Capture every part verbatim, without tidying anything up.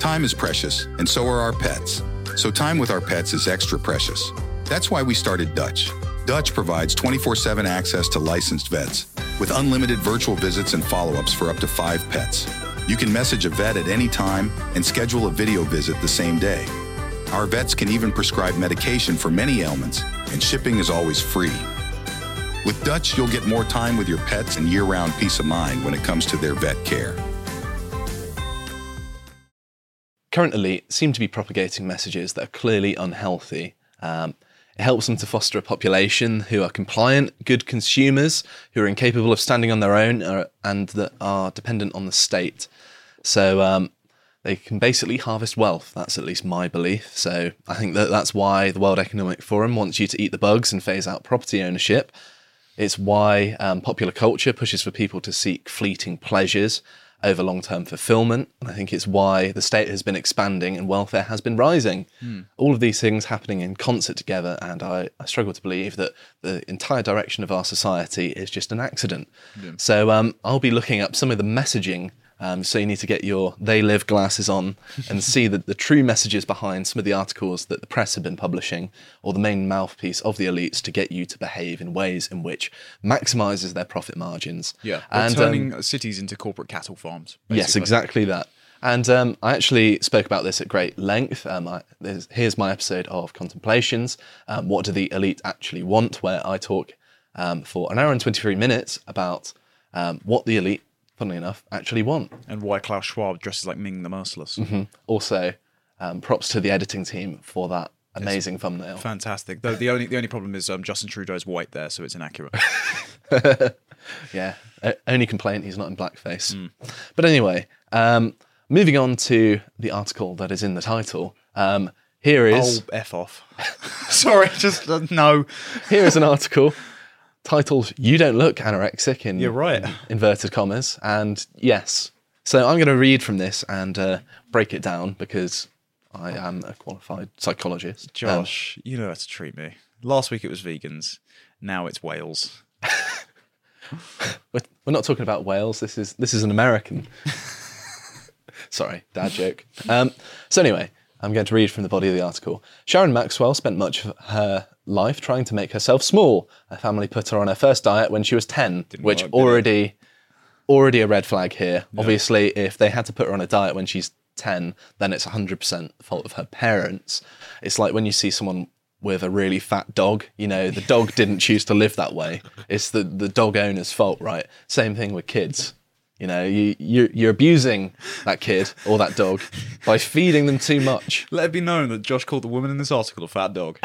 Time is precious, and so are our pets. So time with our pets is extra precious. That's why we started Dutch. Dutch provides twenty-four seven access to licensed vets, with unlimited virtual visits and follow-ups for up to five pets. You can message a vet at any time and schedule a video visit the same day. Our vets can even prescribe medication for many ailments, and shipping is always free. With Dutch, you'll get more time with your pets and year-round peace of mind when it comes to their vet care. Current elite seem to be propagating messages that are clearly unhealthy. Um, it helps them to foster a population who are compliant, good consumers, who are incapable of standing on their own, uh, and that are dependent on the state. So um, they can basically harvest wealth. That's at least my belief. So I think that that's why the World Economic Forum wants you to eat the bugs and phase out property ownership. It's why um, popular culture pushes for people to seek fleeting pleasures over long-term fulfillment. And I think it's why the state has been expanding and welfare has been rising. Mm. All of these things happening in concert together, and I, I struggle to believe that the entire direction of our society is just an accident. Yeah. So um, I'll be looking up some of the messaging. Um, so you need to get your They Live glasses on and see the, the true messages behind some of the articles that the press have been publishing, or the main mouthpiece of the elites to get you to behave in ways in which maximises their profit margins. Yeah, and turning um, cities into corporate cattle farms. Basically. Yes, exactly that. And um, I actually spoke about this at great length. Um, I, here's my episode of Contemplations. Um, what do the elite actually want? Where I talk um, for an hour and twenty-three minutes about um, what the elite, funnily enough, actually want. And why Klaus Schwab dresses like Ming the Merciless. Mm-hmm. Also, um, props to the editing team for that amazing it's thumbnail. Fantastic. Though the only the only problem is um, Justin Trudeau's white there, so it's inaccurate. Yeah. O- only complaint he's not in blackface. Mm. But anyway, um, moving on to the article that is in the title. Um, here is... Oh, F off. Sorry, just uh, no. Here is an article titled "You Don't Look Anorexic" in, You're right. in inverted commas. And yes, so I'm going to read from this and uh, break it down because I am a qualified psychologist. Josh, um, you know how to treat me. Last week it was vegans. Now it's whales. we're, we're not talking about whales. This is this is an American. Sorry, dad joke. Um, so anyway, I'm going to read from the body of the article. Sharon Maxwell spent much of her life trying to make herself small. Her family put her on her first diet when she was ten, Didn't which work, already already a red flag here. No. Obviously, if they had to put her on a diet when she's ten, then it's one hundred percent the fault of her parents. It's like when you see someone with a really fat dog, you know, the dog didn't choose to live that way. It's the, the dog owner's fault, right? Same thing with kids. You know, you, you're, you're abusing that kid or that dog by feeding them too much. Let it be known that Josh called the woman in this article a fat dog.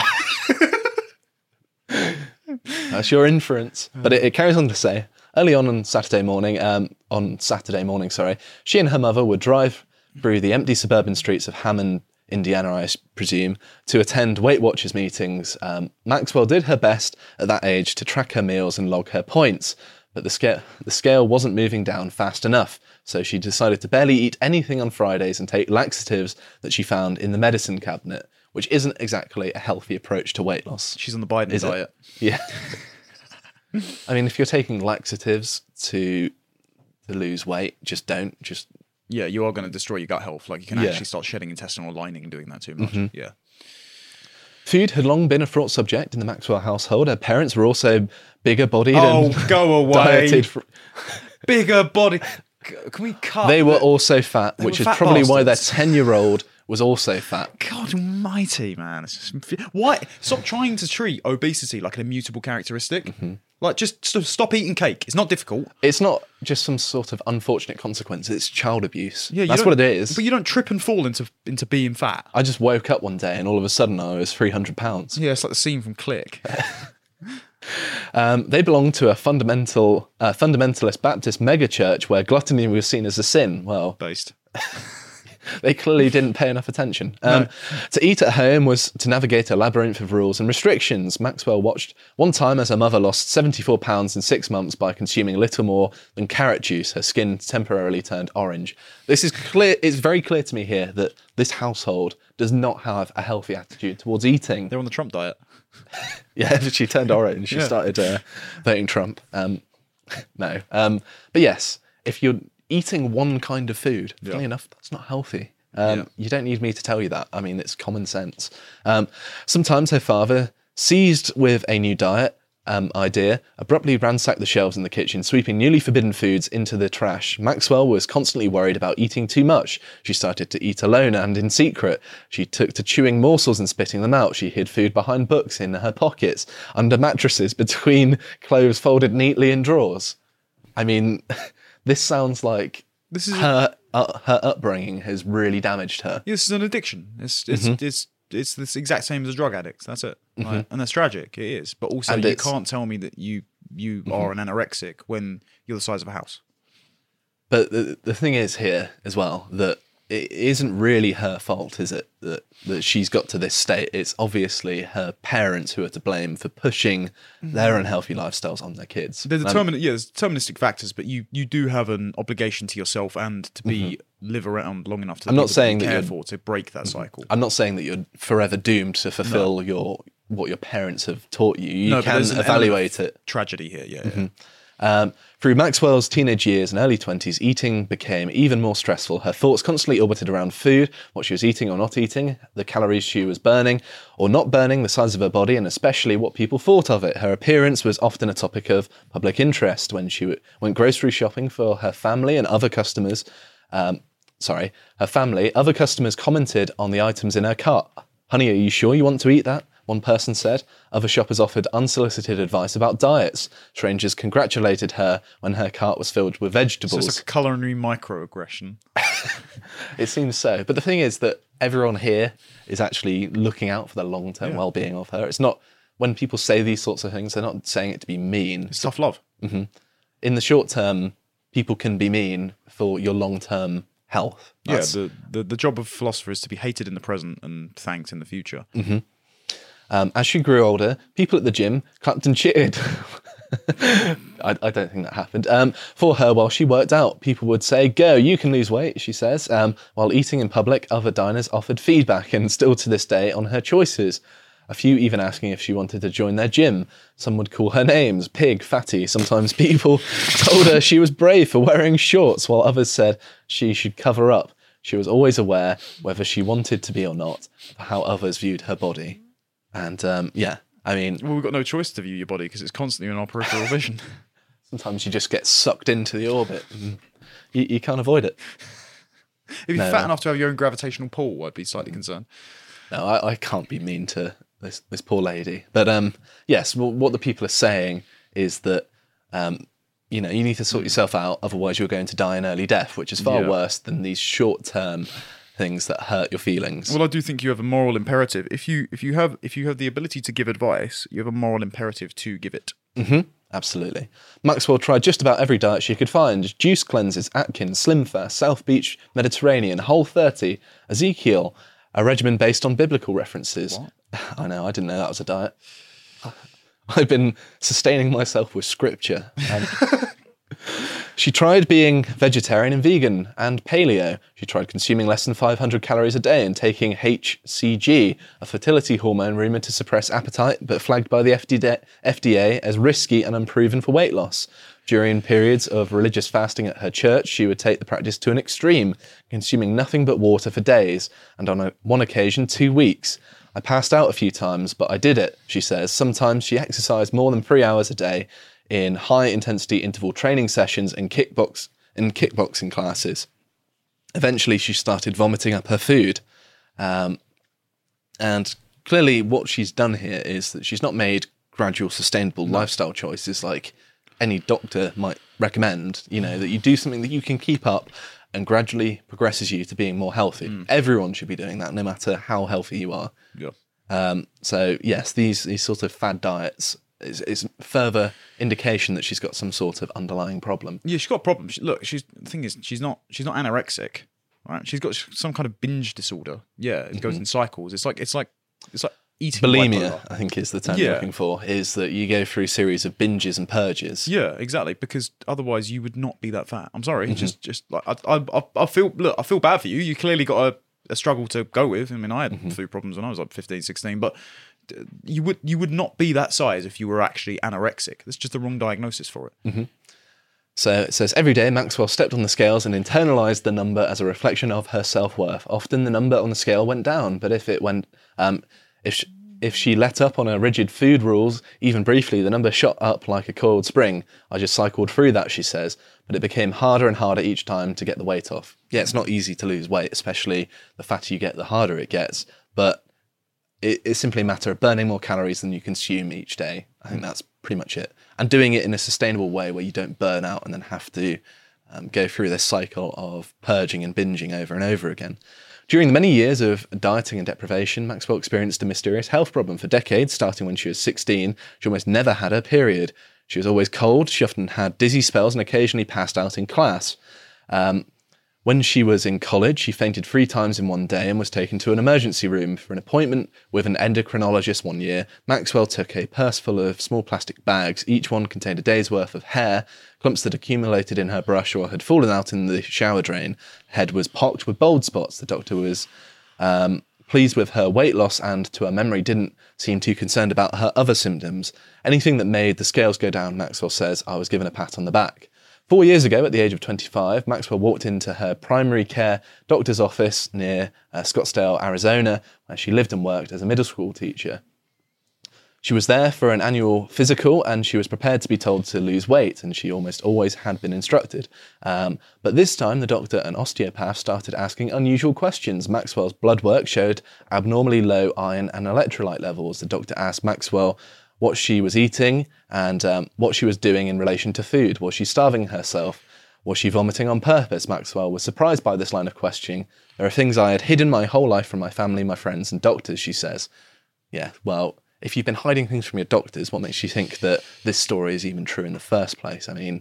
That's your inference. But it, it carries on to say, early on on Saturday morning, um, on Saturday morning, sorry, she and her mother would drive through the empty suburban streets of Hammond, Indiana, I presume, to attend Weight Watchers meetings. Um, Maxwell did her best at that age to track her meals and log her points, but the scale, the scale wasn't moving down fast enough, so she decided to barely eat anything on Fridays and take laxatives that she found in the medicine cabinet, which isn't exactly a healthy approach to weight loss. She's on the Biden is diet. It? Yeah. I mean, if you're taking laxatives to to lose weight, just don't. Just Yeah, you are going to destroy your gut health. Like, you can yeah. actually start shedding intestinal lining and doing that too much. Mm-hmm. Yeah. Food had long been a fraught subject in the Maxwell household. Her parents were also bigger bodied oh, and go away. dieted. For... bigger body. Can we cut? They were the... also fat, they which is fat probably bastards. why their ten-year-old was also fat. God almighty, man. It's just... Why? Stop trying to treat obesity like an immutable characteristic. Mm-hmm. Like, just st- stop eating cake. It's not difficult. It's not just some sort of unfortunate consequence. It's child abuse. Yeah, That's what it is. But you don't trip and fall into into being fat. I just woke up one day and all of a sudden I was three hundred pounds. Yeah, it's like the scene from Click. um, they belonged to a fundamental, uh, fundamentalist Baptist megachurch where gluttony was seen as a sin. Well, based. They clearly didn't pay enough attention. Um, no. To eat at home was to navigate a labyrinth of rules and restrictions. Maxwell watched one time as her mother lost seventy-four pounds in six months by consuming little more than carrot juice. Her skin temporarily turned orange. This is clear. It's very clear to me here that this household does not have a healthy attitude towards eating. They're on the Trump diet. Yeah, she turned orange. She yeah. started uh, voting Trump. Um, no. Um, but yes, if you're eating one kind of food, yeah. funny enough, that's not healthy. Um, Yeah. You don't need me to tell you that. I mean, it's common sense. Um, sometimes her father, seized with a new diet um, idea, abruptly ransacked the shelves in the kitchen, sweeping newly forbidden foods into the trash. Maxwell was constantly worried about eating too much. She started to eat alone and in secret. She took to chewing morsels and spitting them out. She hid food behind books, in her pockets, under mattresses, between clothes folded neatly in drawers. I mean, this sounds like This is her uh, her upbringing has really damaged her. This is an addiction. It's it's Mm-hmm. it's it's the exact same as a drug addict. That's it, right? And that's tragic. It is, but also And you it's- Mm-hmm. can't tell me that you you are an anorexic when you're the size of a house. But the, the thing is here as well that it isn't really her fault, is it? That that she's got to this state. It's obviously her parents who are to blame for pushing their unhealthy lifestyles on their kids. There's Um, determin- yeah, there's deterministic factors, but you you do have an obligation to yourself and to be live around long enough to Mm-hmm. I'm not people saying that you that care you're- for to break that cycle. I'm not saying that you're forever doomed to fulfill your what your parents have taught you. You No, but can there's an element evaluate of it. Tragedy here, yeah. yeah. Um, through Maxwell's teenage years and early twenties, eating became even more stressful. Her thoughts constantly orbited around food, what she was eating or not eating, the calories she was burning or not burning, the size of her body, and especially what people thought of it. Her appearance was often a topic of public interest when she w- went grocery shopping for her family and other customers. Um, sorry, her family. Other customers commented on the items in her cart. "Honey, are you sure you want to eat that?" one person said. Other shoppers offered unsolicited advice about diets. Strangers congratulated her when her cart was filled with So vegetables. it's like a culinary microaggression. It seems so. But the thing is that everyone here is actually looking out for the long-term Yeah. well-being of her. It's not, when people say these sorts of things, they're not saying it to be mean. It's tough love. In the short term, people can be mean for your long-term health. That's- Yeah, the, the the job of philosopher is to be hated in the present and thanked in the future. Um, as she grew older, people at the gym clapped and cheered. I, I don't think that happened. Um, for her, while she worked out, people would say, "Go, you can lose weight," she says. Um, while eating in public, other diners offered feedback, and still to this day, on her choices. A few even asking if she wanted to join their gym. Some would call her names, pig, fatty. Sometimes people told her she was brave for wearing shorts, while others said she should cover up. She was always aware, whether she wanted to be or not, of how others viewed her body. And um, yeah, I mean, Well, we've got no choice to view your body because it's constantly in our peripheral vision. sometimes you just get sucked into the orbit. And you, you can't avoid it. If you're No, fat no. enough to have your own gravitational pull, I'd be slightly concerned. No, I, I can't be mean to this this poor lady. But um, yes, well, what the people are saying is that um, you know, you need to sort yourself out, otherwise you're going to die an early death, which is far Yeah. worse than these short term things that hurt your feelings. Well, I do think you have a moral imperative. If you if you have if you have the ability to give advice, you have a moral imperative to give it. Absolutely. Maxwell tried just about every diet she could find. Juice cleanses, Atkins, Slim Fast, South Beach, Mediterranean, Whole thirty, Ezekiel, a regimen based on biblical references. I know, I didn't know that was a diet. I've been sustaining myself with scripture. Um, she tried being vegetarian and vegan and paleo. She tried consuming less than five hundred calories a day and taking H C G, a fertility hormone rumoured to suppress appetite, but flagged by the F D A as risky and unproven for weight loss. During periods of religious fasting at her church, she would take the practice to an extreme, consuming nothing but water for days, and on a, one occasion, two weeks. I passed out a few times, but I did it, she says. Sometimes she exercised more than three hours a day in high-intensity interval training sessions and kickbox and kickboxing classes. Eventually, she started vomiting up her food. Um, and clearly what she's done here is that she's not made gradual, sustainable lifestyle choices like any doctor might recommend, you know, that you do something that you can keep up and gradually progresses you to being more healthy. Everyone should be doing that, no matter how healthy you are. Yeah. Um, so yes, these these sort of fad diets is, is further indication that she's got some sort of underlying problem. Yeah, she's got a problem. She, look, she's the thing is, she's not she's not anorexic, right? She's got some kind of binge disorder. Yeah, it goes in cycles. It's like it's like it's like eating Bulimia, bipolar. I think, is the term Yeah. you're looking for, is that you go through a series of binges and purges. Yeah, exactly. Because otherwise, you would not be that fat. I'm sorry. Just, just like I, I, I- I feel. Look, I feel bad for you. You clearly got a, a struggle to go with. I mean, I had food problems when I was like fifteen, sixteen, but uh, you would, you would not be that size if you were actually anorexic. That's just the wrong diagnosis for it. So it says, every day Maxwell stepped on the scales and internalized the number as a reflection of her self-worth. Often the number on the scale went down, but if it went, um, if she, if she let up on her rigid food rules, even briefly, the number shot up like a coiled spring. I just cycled through that, she says, but it became harder and harder each time to get the weight off. Yeah, it's not easy to lose weight, especially the fatter you get, the harder it gets, but it, it's simply a matter of burning more calories than you consume each day. I think that's pretty much it. And doing it in a sustainable way where you don't burn out and then have to um, go through this cycle of purging and binging over and over again. During the many years of dieting and deprivation, Maxwell experienced a mysterious health problem for decades. Starting when she was sixteen, she almost never had her period. She was always cold, she often had dizzy spells and occasionally passed out in class. Um, When she was in college, she fainted three times in one day and was taken to an emergency room. For an appointment with an endocrinologist one year, Maxwell took a purse full of small plastic bags. Each one contained a day's worth of hair, clumps that accumulated in her brush or had fallen out in the shower drain. Head was pocked with bald spots. The doctor was um, pleased with her weight loss and, to her memory, didn't seem too concerned about her other symptoms. Anything that made the scales go down, Maxwell says, I was given a pat on the back. Four years ago, at the age of twenty-five, Maxwell walked into her primary care doctor's office near uh, Scottsdale, Arizona, where she lived and worked as a middle school teacher. She was there for an annual physical and she was prepared to be told to lose weight, and she almost always had been instructed. Um, but this time, the doctor and osteopath started asking unusual questions. Maxwell's blood work showed abnormally low iron and electrolyte levels. The doctor asked Maxwell what she was eating and um, what she was doing in relation to food. Was she starving herself? Was she vomiting on purpose? Maxwell was surprised by this line of questioning. There are things I had hidden my whole life from my family, my friends and doctors, she says. Yeah, well, if you've been hiding things from your doctors, what makes you think that this story is even true in the first place? I mean,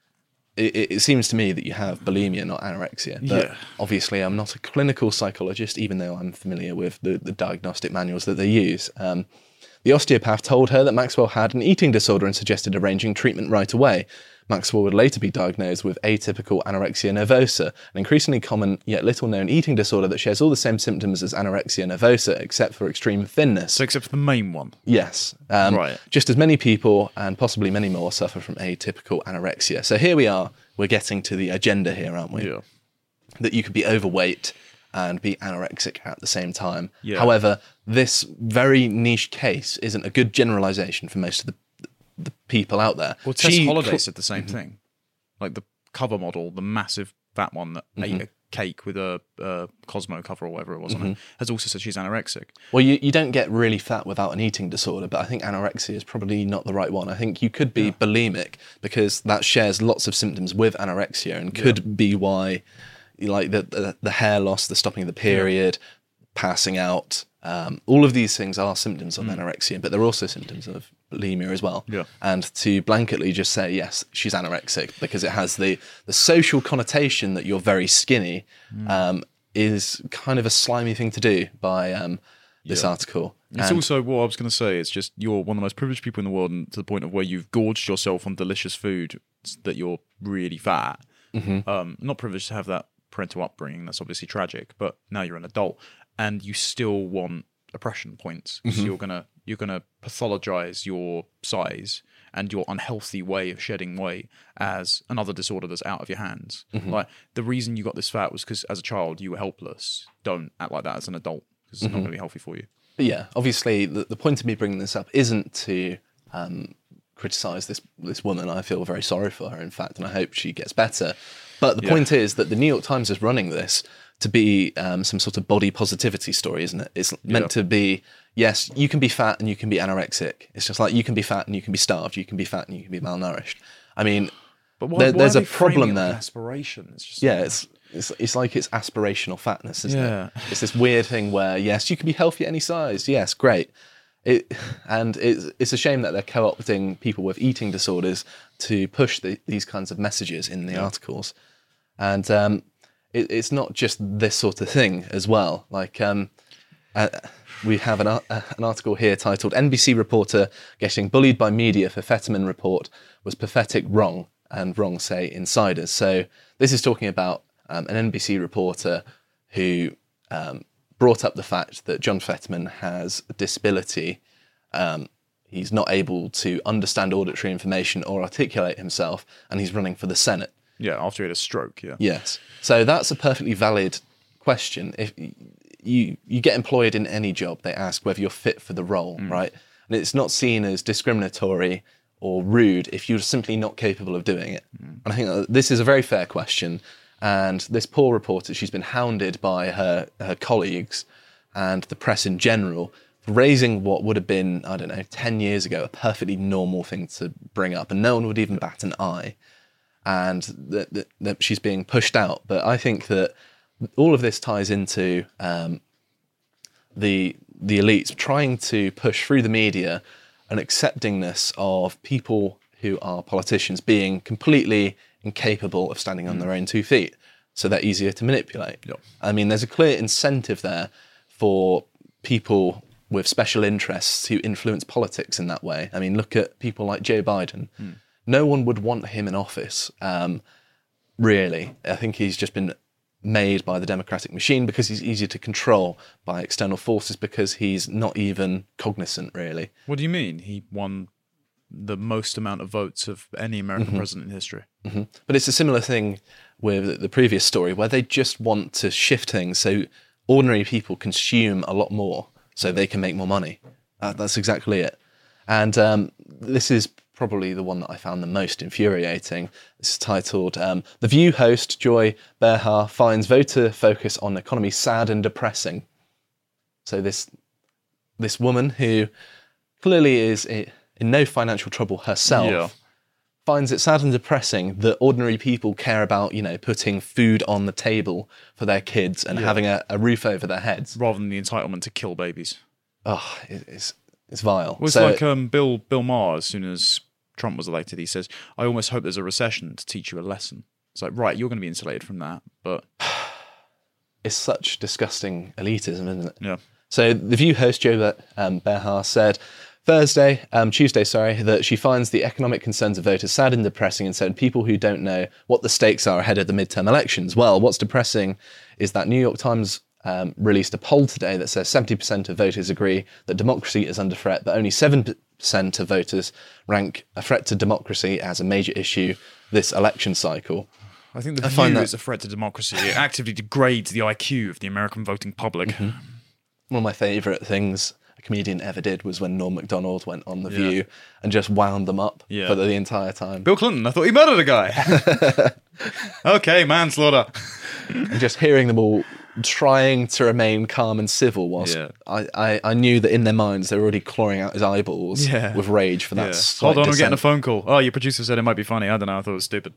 it, it seems to me that you have bulimia, not anorexia. But yeah. Obviously, I'm not a clinical psychologist, even though I'm familiar with the, the diagnostic manuals that they use. Um, The osteopath told her that Maxwell had an eating disorder and suggested arranging treatment right away. Maxwell would later be diagnosed with atypical anorexia nervosa, an increasingly common yet little-known eating disorder that shares all the same symptoms as anorexia nervosa, except for extreme thinness. So except for the main one? Yes. Um, right. Just as many people, and possibly many more, suffer from atypical anorexia. So here we are. We're getting to the agenda here, aren't we? Yeah. That you could be overweight and be anorexic at the same time. Yeah. However, this very niche case isn't a good generalization for most of the, the people out there. Well, Tess She Holliday cl- said the same mm-hmm. thing. Like the cover model, the massive fat one that mm-hmm. ate a cake with a uh, Cosmo cover or whatever it was mm-hmm. on it, has also said she's anorexic. Well, you, you don't get really fat without an eating disorder, but I think anorexia is probably not the right one. I think you could be yeah. bulimic, because that shares lots of symptoms with anorexia and could yeah. be why... like the, the the hair loss, the stopping of the period, yeah. passing out, um, all of these things are symptoms of mm. anorexia, but they're also symptoms of bulimia as well. Yeah. And to blanketly just say, yes, she's anorexic, because it has the, the social connotation that you're very skinny, mm. um, is kind of a slimy thing to do by um, this yeah. article. It's and also what I was going to say. It's just you're one of the most privileged people in the world, and to the point of where you've gorged yourself on delicious food that you're really fat. Mm-hmm. Um, not privileged to have that parental upbringing. That's obviously tragic, but now you're an adult and you still want oppression points. Mm-hmm. So you're gonna you're gonna pathologize your size and your unhealthy way of shedding weight as another disorder that's out of your hands. Mm-hmm. Like the reason you got this fat was because as a child you were helpless. Don't act like that as an adult, because it's mm-hmm. not going to be healthy for you. But yeah, obviously the, the point of me bringing this up isn't to um, criticize this this woman. I feel very sorry for her, in fact, and I hope she gets better. But the yeah. point is that the New York Times is running this to be um, some sort of body positivity story, isn't it? It's meant yeah. to be, yes, you can be fat and you can be anorexic. It's just like you can be fat and you can be starved. You can be fat and you can be malnourished. I mean, but why, there, why there's are a they problem framing it like there. Aspiration. It's just yeah, like... it's, it's it's like it's aspirational fatness, isn't yeah. it? It's this weird thing where, yes, you can be healthy at any size. Yes, great. It, and it's, it's a shame that they're co-opting people with eating disorders to push the, these kinds of messages in the yeah. articles. And um, it, it's not just this sort of thing as well. Like um, uh, we have an, uh, an article here titled "N B C reporter getting bullied by media for Fetterman report was pathetic wrong," and wrong say insiders. So this is talking about um, an N B C reporter who um, brought up the fact that John Fetterman has a disability. Um, he's not able to understand auditory information or articulate himself, and he's running for the Senate. Yeah, after he had a stroke, yeah. Yes. So that's a perfectly valid question. If you you get employed in any job, they ask whether you're fit for the role, mm. right? And it's not seen as discriminatory or rude if you're simply not capable of doing it. Mm. And I think that this is a very fair question. And this poor reporter, she's been hounded by her, her colleagues and the press in general for raising what would have been, I don't know, ten years ago, a perfectly normal thing to bring up. And no one would even bat an eye. And that, that, that she's being pushed out. But I think that all of this ties into um, the the elites trying to push through the media an acceptingness of people who are politicians being completely incapable of standing on mm. their own two feet, so they're easier to manipulate. Yep. I mean, there's a clear incentive there for people with special interests to influence politics in that way. I mean, look at people like Joe Biden. Mm. No one would want him in office, um, really. I think he's just been made by the democratic machine because he's easier to control by external forces because he's not even cognizant, really. What do you mean? He won the most amount of votes of any American mm-hmm. president in history. Mm-hmm. But it's a similar thing with the previous story where they just want to shift things so ordinary people consume a lot more so they can make more money. Uh, that's exactly it. And um, this is probably the one that I found the most infuriating. This is titled, um, The View host Joy Behar finds voter focus on economy sad and depressing. So this this woman who clearly is in no financial trouble herself yeah. finds it sad and depressing that ordinary people care about, you know, putting food on the table for their kids and yeah. having a, a roof over their heads. Rather than the entitlement to kill babies. Oh, it, it's it's vile. Well, it's so, like um, Bill Bill Maher, as soon as Trump was elected, he says, I almost hope there's a recession to teach you a lesson. It's like, right, you're going to be insulated from that, but... It's such disgusting elitism, isn't it? Yeah. So the View host, Joe um, Behar, said Thursday, um, Tuesday, sorry, that she finds the economic concerns of voters sad and depressing and said people who don't know what the stakes are ahead of the midterm elections. Well, what's depressing is that New York Times um, released a poll today that says seventy percent of voters agree that democracy is under threat, but only seven percent of voters rank a threat to democracy as a major issue this election cycle. I think the I View find that is a threat to democracy. It actively degrades the I Q of the American voting public. Mm-hmm. One of my favourite things a comedian ever did was when Norm Macdonald went on The View yeah. and just wound them up yeah. for the, the entire time. Bill Clinton, I thought he murdered a guy. Okay, manslaughter. And just hearing them all trying to remain calm and civil whilst yeah. I, I, I knew that in their minds they were already clawing out his eyeballs yeah. with rage for that yeah. slight Hold on, dissent. I'm getting a phone call. Oh, your producer said it might be funny. I don't know, I thought it was stupid.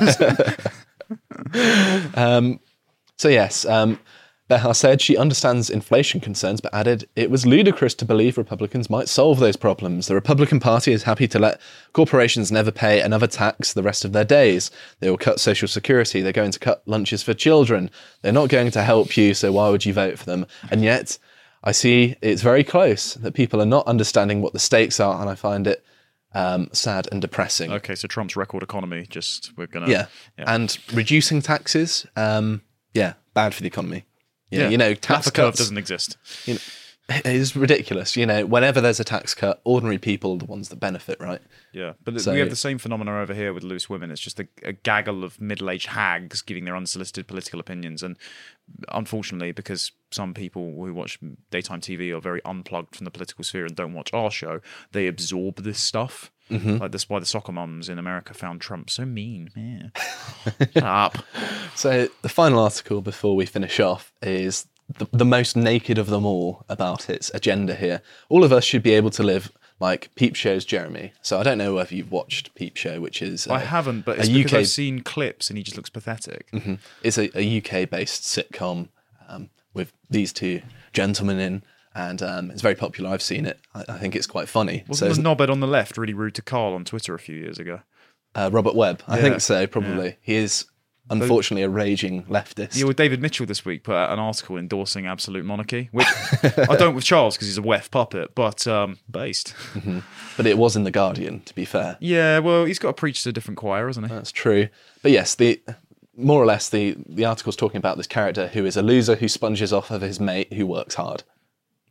um, so yes, um, Behar said she understands inflation concerns, but added it was ludicrous to believe Republicans might solve those problems. The Republican Party is happy to let corporations never pay another tax the rest of their days. They will cut Social Security. They're going to cut lunches for children. They're not going to help you, so why would you vote for them? And yet, I see it's very close that people are not understanding what the stakes are, and I find it um, sad and depressing. Okay, so Trump's record economy, just, we're going to... Yeah. yeah, and reducing taxes, um, yeah, bad for the economy. Yeah, yeah, you know, tax cuts curve doesn't exist. You know, it is ridiculous. You know, whenever there's a tax cut, ordinary people are the ones that benefit, right? Yeah, but so, we have the same phenomena over here with loose women. It's just a, a gaggle of middle-aged hags giving their unsolicited political opinions. And unfortunately, because some people who watch daytime T V are very unplugged from the political sphere and don't watch our show, they absorb this stuff. Mm-hmm. Like that's why the soccer mums in America found Trump so mean. Yeah. Shut up. So the final article before we finish off is the, the most naked of them all about its agenda here. All of us should be able to live like Peep Show's Jeremy. So I don't know whether you've watched Peep Show, which is... I haven't, but it's because U K... I've seen clips and he just looks pathetic. Mm-hmm. It's a, a U K-based sitcom um, with these two gentlemen in. And um, it's very popular. I've seen it. I, I think it's quite funny. Wasn't so, the knobhead on the left really rude to Carl on Twitter a few years ago? Uh, Robert Webb. I yeah. think so, probably. Yeah. He is, unfortunately, a raging leftist. Yeah, well, David Mitchell this week put out an article endorsing absolute monarchy, which I don't with Charles because he's a W E F puppet, but um, based. Mm-hmm. But it was in The Guardian, to be fair. Yeah, well, he's got to preach to a different choir, hasn't he? That's true. But yes, the... more or less, the, the article's talking about this character who is a loser who sponges off of his mate who works hard.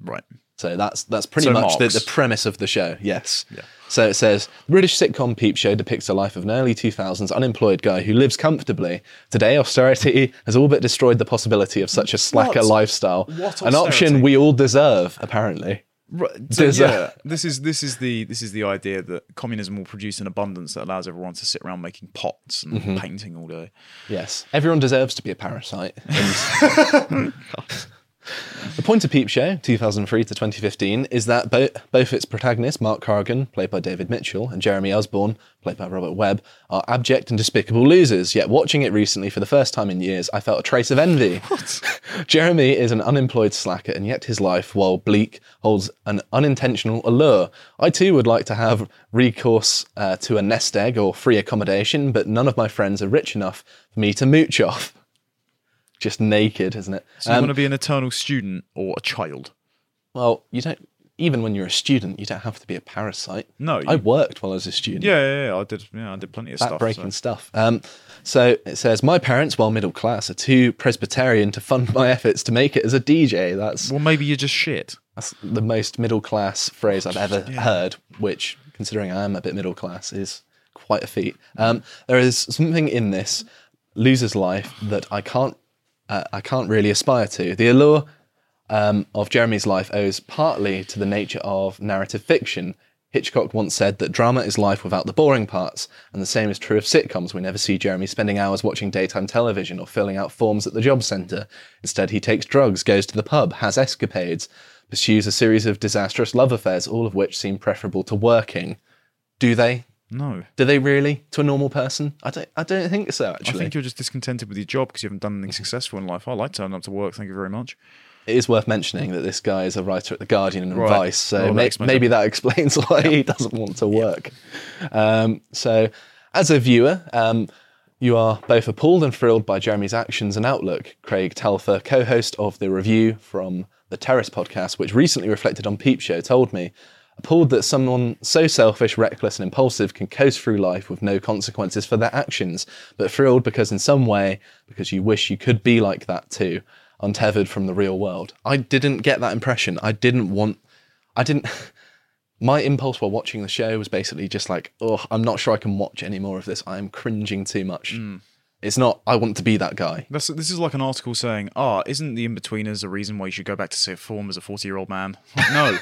Right. So that's that's pretty So much the, Marx. the premise of the show, yes. Yeah. So it says, the British sitcom Peep Show depicts the life of an early two thousands unemployed guy who lives comfortably. Today, austerity has all but destroyed the possibility of such a slacker What? lifestyle. What An option austerity? we all deserve, apparently. Right. So, There's yeah, a- this is this is the this is the idea that communism will produce an abundance that allows everyone to sit around making pots and Mm-hmm. painting all day. Yes, everyone deserves to be a parasite. And the point of Peep Show, two thousand three to twenty fifteen, is that bo- both its protagonists, Mark Corrigan, played by David Mitchell, and Jeremy Osborne, played by Robert Webb, are abject and despicable losers. Yet watching it recently for the first time in years, I felt a trace of envy. Jeremy is an unemployed slacker, and yet his life, while bleak, holds an unintentional allure. I too would like to have recourse uh, to a nest egg or free accommodation, but none of my friends are rich enough for me to mooch off. Just naked, isn't it? So you Um, want to be an eternal student or a child? Well, you don't. Even when you're a student, you don't have to be a parasite. No, you- I worked while I was a student. Yeah, yeah, yeah. I did. Yeah, I did plenty of stuff. Breaking so- stuff. Um, so it says, my parents, while middle class, are too Presbyterian to fund my efforts to make it as a D J. That's Well, maybe you're just shit. that's the most middle class phrase I've ever heard. Which, considering I am a bit middle class, is quite a feat. Um, there is something in this loser's life that I can't. Uh, I can't really aspire to. The allure um, of Jeremy's life owes partly to the nature of narrative fiction. Hitchcock once said that drama is life without the boring parts, and the same is true of sitcoms. We never see Jeremy spending hours watching daytime television or filling out forms at the job centre. Instead, he takes drugs, goes to the pub, has escapades, pursues a series of disastrous love affairs, all of which seem preferable to working. Do they? No. Do they really? To a normal person? I don't. I don't think so. I Actually, think you're just discontented with your job because you haven't done anything successful in life. I like turning up to work. Thank you very much. it is worth mentioning that this guy is a writer at The Guardian and Right. Vice, so Well, that may- explains maybe it. that explains why he doesn't want to work. Um, so, as a viewer, um, you are both appalled and thrilled by Jeremy's actions and outlook. Craig Telfer, co-host of The Review from the Terrace podcast, which recently reflected on Peep Show, told me, appalled that someone so selfish, reckless and impulsive can coast through life with no consequences for their actions, but thrilled because in some way, because you wish you could be like that too, untethered from the real world. I didn't get that impression. I didn't want, I didn't, my impulse while watching the show was basically just like, oh, I'm not sure I can watch any more of this. I'm cringing too much. It's not, I want to be that guy. That's, this is like an article saying, ah, isn't the In-Betweeners a reason why you should go back to say form as a forty-year-old man? Like, no.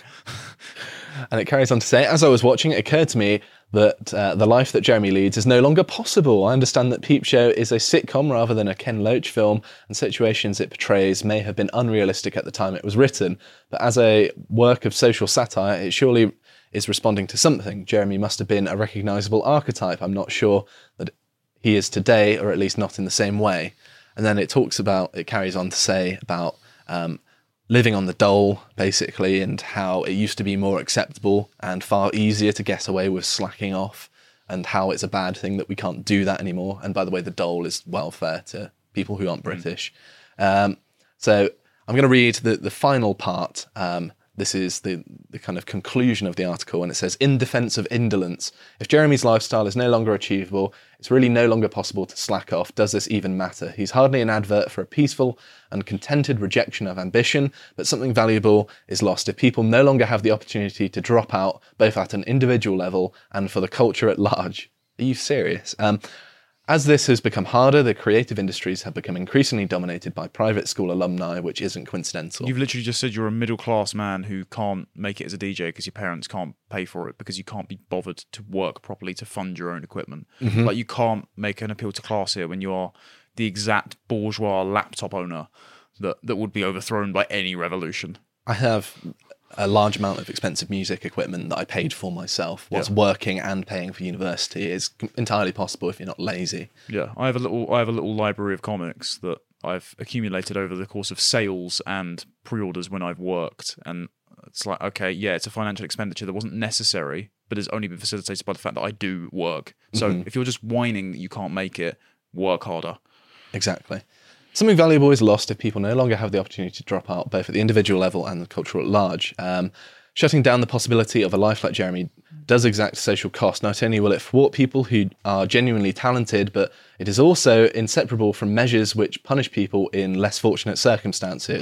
And it carries on to say, as I was watching, it occurred to me that uh, the life that Jeremy leads is no longer possible. I understand that Peep Show is a sitcom rather than a Ken Loach film, and situations it portrays may have been unrealistic at the time it was written. But as a work of social satire, it surely is responding to something. Jeremy must have been a recognisable archetype. I'm not sure that he is today, or at least not in the same way. And then it talks about, it carries on to say about um, living on the dole, basically, and how it used to be more acceptable and far easier to get away with slacking off, and how it's a bad thing that we can't do that anymore. And by the way, the dole is welfare to people who aren't British. Um, so I'm going to read the, the final part. Um, This is the, the kind of conclusion of the article, and it says, in defence of indolence, if Jeremy's lifestyle is no longer achievable, it's really no longer possible to slack off. Does this even matter? He's hardly an advert for a peaceful and contented rejection of ambition, but something valuable is lost if people no longer have the opportunity to drop out, both at an individual level and for the culture at large. Are you serious? Um, As this has become harder, the creative industries have become increasingly dominated by private school alumni, which isn't coincidental. You've literally just said you're a middle-class man who can't make it as a D J because your parents can't pay for it, because you can't be bothered to work properly to fund your own equipment. Mm-hmm. Like, you can't make an appeal to class here when you are the exact bourgeois laptop owner that, that would be overthrown by any revolution. I have a large amount of expensive music equipment that I paid for myself whilst Yeah. working working and paying for university. Is entirely possible if you're not lazy. Yeah, I have a little I have a little library of comics that I've accumulated over the course of sales and pre-orders when I've worked, and it's like, okay, yeah, it's a financial expenditure that wasn't necessary, but has only been facilitated by the fact that I do work. So if you're just whining that you can't make it, work harder. Exactly. Something valuable is lost if people no longer have the opportunity to drop out, both at the individual level and the culture at large. Um, shutting down the possibility of a life like Jeremy does exact social cost. Not only will it thwart people who are genuinely talented, but it is also inseparable from measures which punish people in less fortunate circumstances.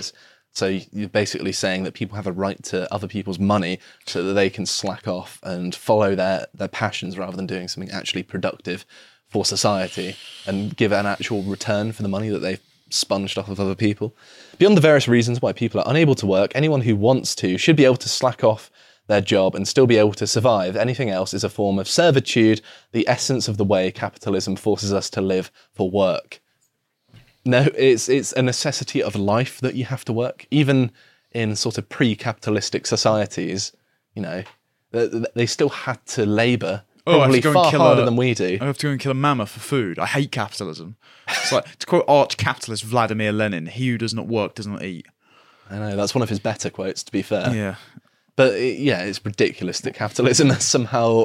So you're basically saying that people have a right to other people's money so that they can slack off and follow their, their passions rather than doing something actually productive for society and give an actual return for the money that they've sponged off of other people. Beyond the various reasons why people are unable to work, anyone who wants to should be able to slack off their job and still be able to survive. Anything else is a form of servitude, the essence of the way capitalism forces us to live for work. No, it's it's a necessity of life that you have to work. Even in sort of pre-capitalistic societies, you know, they, they still had to labour probably oh, far harder a, than we do. I have to go and kill a mammoth for food. I hate capitalism. It's like, to quote arch-capitalist Vladimir Lenin, he who does not work does not eat. I know, that's one of his better quotes, to be fair. Yeah. But it, yeah, it's ridiculous that capitalism has somehow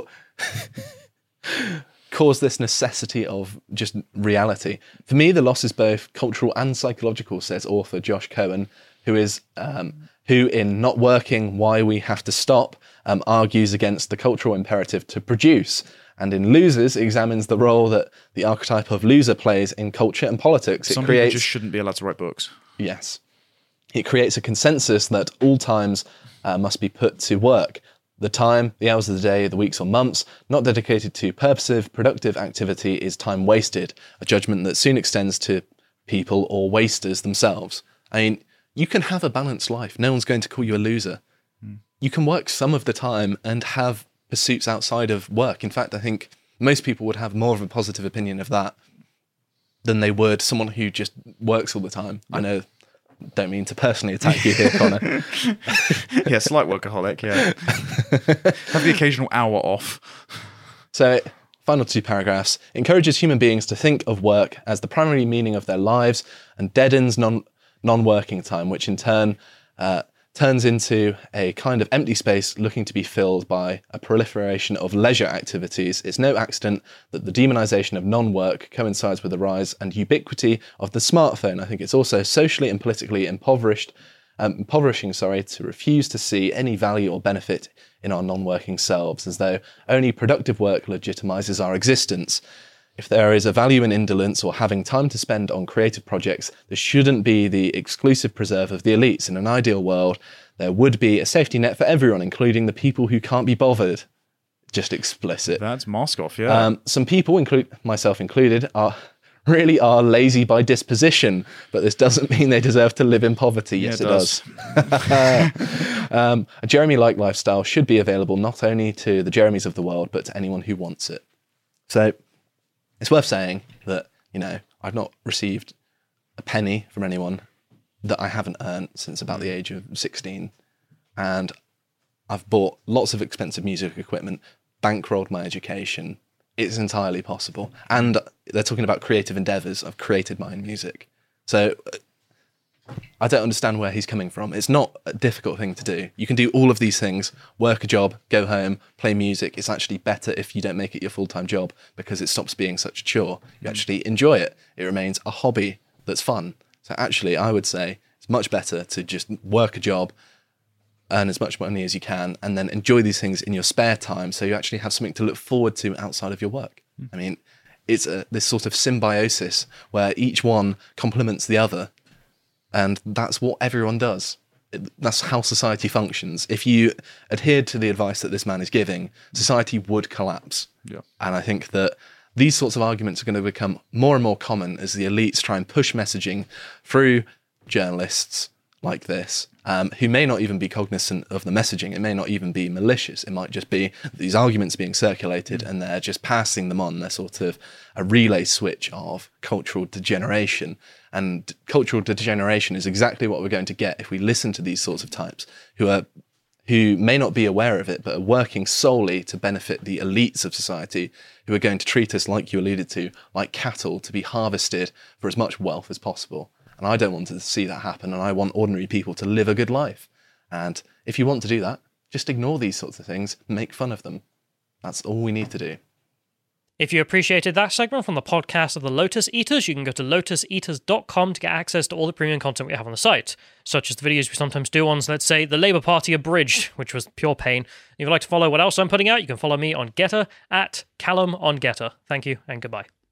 caused this necessity of just reality. For me, the loss is both cultural and psychological, says author Josh Cohen, who is um, who in Not Working, Why We Have to Stop, um, argues against the cultural imperative to produce, and in Losers examines the role that the archetype of loser plays in culture and politics. It Some creates, people just shouldn't be allowed to write books. Yes. It creates a consensus that all times uh, must be put to work. The time, the hours of the day, the weeks or months, not dedicated to purposive, productive activity is time wasted, a judgment that soon extends to people or wasters themselves. I mean, you can have a balanced life. No one's going to call you a loser. Mm. You can work some of the time and have pursuits outside of work. In fact, I think most people would have more of a positive opinion of that than they would someone who just works all the time. Yep. I know, don't mean to personally attack you here, Connor. Yeah, slight workaholic, yeah. Have the occasional hour off. So, final two paragraphs. Encourages human beings to think of work as the primary meaning of their lives and deadens non, non-working time, which in turn uh, turns into a kind of empty space looking to be filled by a proliferation of leisure activities. It's no accident that the demonization of non-work coincides with the rise and ubiquity of the smartphone. I think it's also socially and politically impoverished, um, impoverishing, sorry, to refuse to see any value or benefit in our non-working selves, as though only productive work legitimizes our existence. If there is a value in indolence or having time to spend on creative projects, this shouldn't be the exclusive preserve of the elites. In an ideal world, there would be a safety net for everyone, including the people who can't be bothered. Just explicit. That's Moscow, yeah. Um, some people, include myself included, are really are lazy by disposition, but this doesn't mean they deserve to live in poverty. Yes, yeah, it, it does. does. um, a Jeremy-like lifestyle should be available not only to the Jeremys of the world, but to anyone who wants it. So, it's worth saying that, you know, I've not received a penny from anyone that I haven't earned since about the age of sixteen. And I've bought lots of expensive music equipment, bankrolled my education. It's entirely possible. And they're talking about creative endeavours. I've created my own music. So I don't understand where he's coming from. It's not a difficult thing to do. You can do all of these things, work a job, go home, play music. It's actually better if you don't make it your full-time job because it stops being such a chore. You actually enjoy it. It remains a hobby that's fun. So actually, I would say it's much better to just work a job, earn as much money as you can, and then enjoy these things in your spare time so you actually have something to look forward to outside of your work. Mm. I mean, it's a, this sort of symbiosis where each one complements the other. And that's what everyone does. That's how society functions. If you adhered to the advice that this man is giving, society would collapse. Yeah. And I think that these sorts of arguments are going to become more and more common as the elites try and push messaging through journalists like this, um, who may not even be cognizant of the messaging. It may not even be malicious. It might just be these arguments being circulated and they're just passing them on. They're sort of a relay switch of cultural degeneration. And cultural degeneration is exactly what we're going to get if we listen to these sorts of types who are who may not be aware of it, but are working solely to benefit the elites of society, who are going to treat us, like you alluded to, like cattle to be harvested for as much wealth as possible. And I don't want to see that happen, and I want ordinary people to live a good life. And if you want to do that, just ignore these sorts of things, make fun of them. That's all we need to do. If you appreciated that segment from the podcast of the Lotus Eaters, you can go to lotus eaters dot com to get access to all the premium content we have on the site, such as the videos we sometimes do on, let's say, the Labour Party Abridged, which was pure pain. If you'd like to follow what else I'm putting out, you can follow me on Getter at Callum on Getter. Thank you and goodbye.